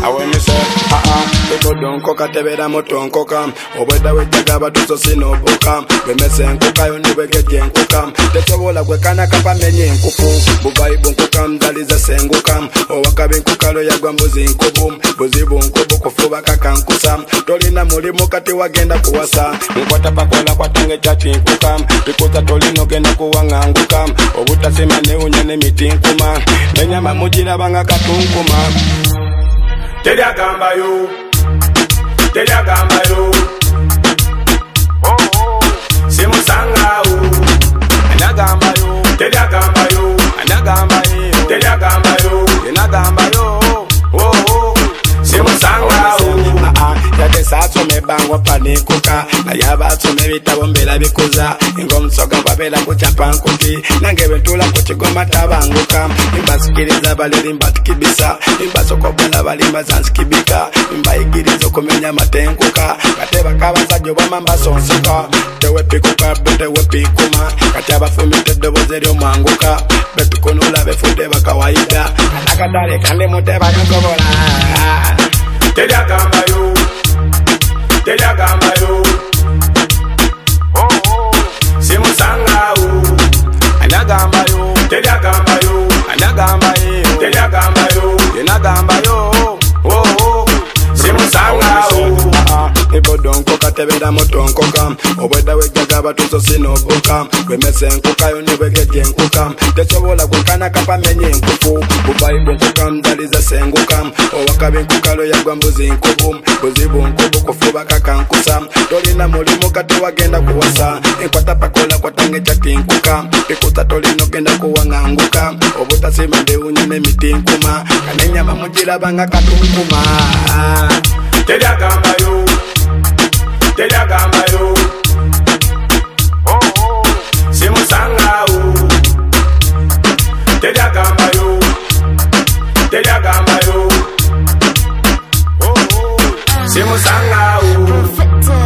when me say, people don't cook at the bed, I'm not on cookam. Or whether we take about to see no bookam. We may say, cook, I only will get yen cookam. That's all we can accompany in kuku. Bubai bunkukam, that is a sengukam. Or wakabin kukalo yagwambuzi in kubum. Buzibun kubuko fubaka kankusam. Tolina mulimo kati wagenda kuwasa. Mkwata pakola kwa tange chachi in kukam. Pikuta tolino genda kuwanga angukam. Obuta sema ne unyane miti nkuma. Nenyama mujira banga katunkuma. Telia gamba yo. Telia gamba yo. Simusanga o. Anagamba yo. Telia gamba yo. Anagamba yo. Telia gamba yo. Anagamba yo. Simusanga o. Yate sato me bangwa panikuka. Na yaba to me bitabo mbela bikuza. Ingomsoga babela kuchapa nkuti. Nange bentula kuchigoma tabanguka. Imbasikiriza baliri mbatikibisa. Imbasoko bala balimba zanskibika. Imbaigirizo kumenya matenguka. Kateba kabaza joba mamba sonsika. Tewe pikuka bete we pikuma. Kataba fumite dobozeri omanguka. Betu konula befude bakawaida. Anakadare kande muteba yankobola. Telia gamba yo. Telia gamba yo. Simusanga o. Anagamba yo. Telia gamba yo. Anagamba yo. Telia gamba yo. Anagamba yo. Simusanga o. People don't cook at the bed, I'm not on cookam. Or whether we get about to see no bookam. We may say cook, I only will get yen cookam. That's all I can accompany in kuku. Bubai bunkukam, that is a sengukam. Or wakabin kukalo yagwambuzi in kubum. Buzibun kubuko fubaka kankusam. Tolina mulimo kati wagenda kuwasa. Inkwata pakola kwa tange chati inkukam. Pikuta tolino genda kuwanga angukam. Obuta sima de unyane miti nkuma. Kanenyama mujira banga katunkuma. Telia gamba yo. Telia gamba yo. Simusanga o. Telia gamba yo. Telia gamba yo. Simusanga o.